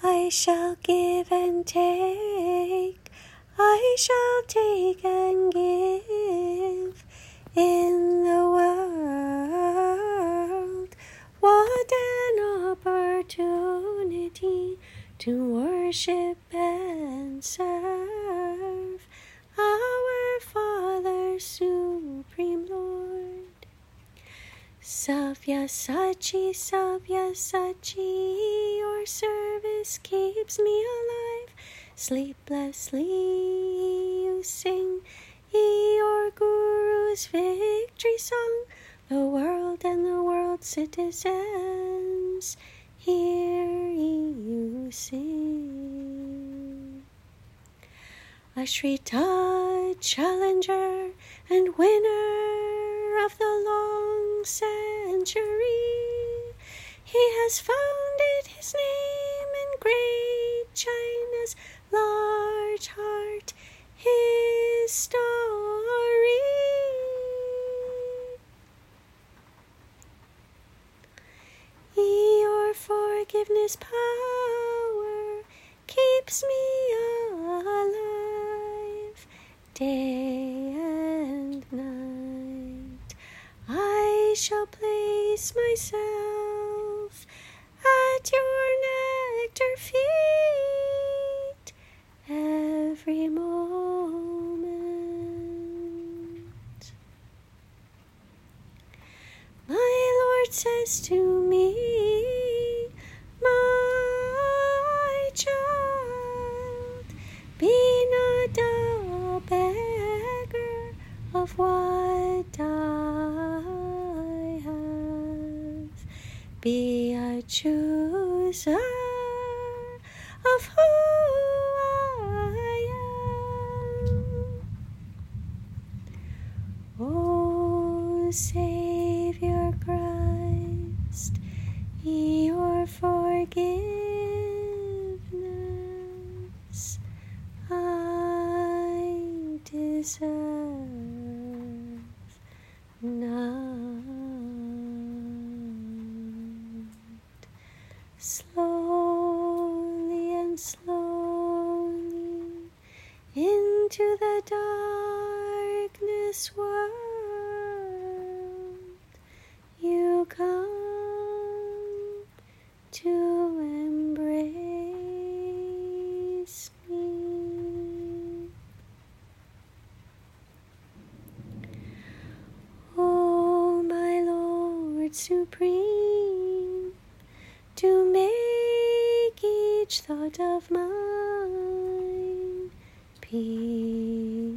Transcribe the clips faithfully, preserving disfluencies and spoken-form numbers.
I shall give and take, I shall take and give in the world. What an opportunity to worship and serve our Father, Supreme Lord. Sabyasachi, Sabyasachi, your service keeps me alive. Sleeplessly you sing your Guru's victory song. The world and the world's citizens, hear you sing. Ashrita, challenger and winner of the long century, he has founded his name in great China's large heart, his story. Your forgiveness power keeps me alive day and night. I shall place myself at your nectar feet every moment. My Lord says to me, my child, be not a beggar of what I have. Be a chooser of who I am. Oh, Savior Christ, your forgiveness I deserve not. Slowly and slowly into the darkness world you come to embrace me. Oh, my Lord Supreme, to make each thought of mine pure.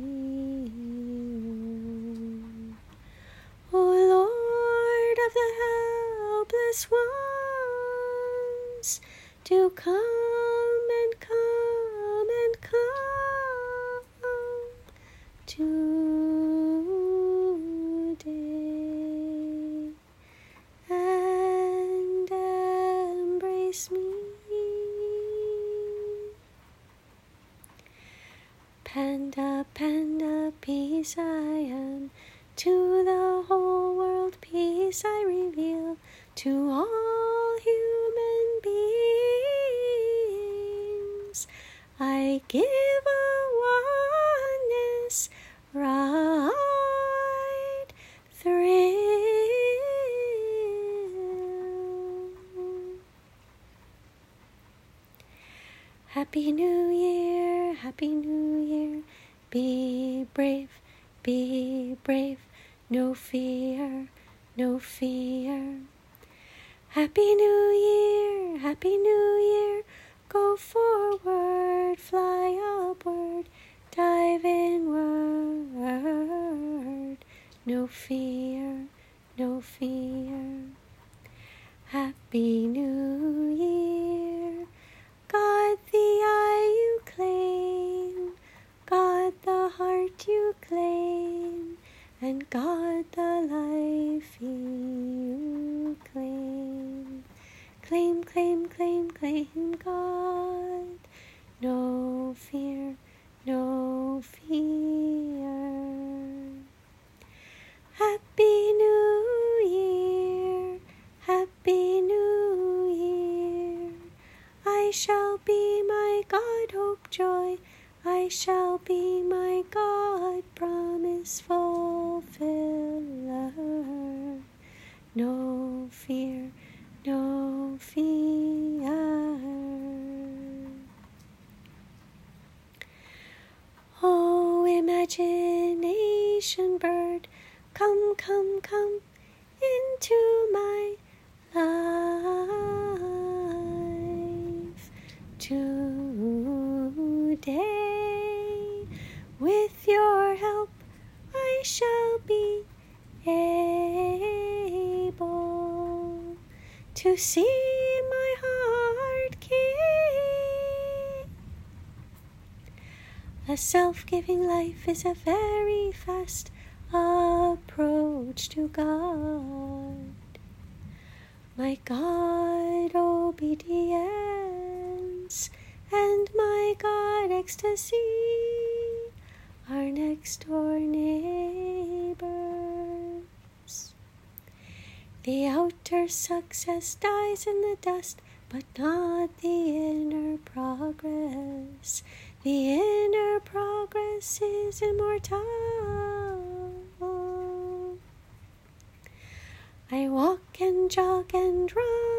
Oh, Lord of the helpless ones, do come and come and come today and embrace me. Panda, panda, peace I am, to the whole world peace I reveal, to all human beings I give a oneness right thrill. Happy New Year, Happy New Year, be brave, be brave, no fear, no fear. Happy New Year, Happy New Year, go forward, fly upward, dive inward, no fear, no fear. Happy New Year, God the eye you claim, God the heart you claim, and God the life you claim. Claim, claim, claim, claim God, no fear, no fear. Happy New Year, Happy New Year, I I shall be my God, hope, joy. I shall be my God, promise fulfiller. No fear, no fear. Oh, imagination bird, come, come, come into my life today. With your help, I shall be able to see my heart king. A self-giving life is a very fast approach to God. My God, obedience, and my God, ecstasy, our next door neighbors. The outer success dies in the dust, but not the inner progress. The inner progress is immortal. I walk and jog and run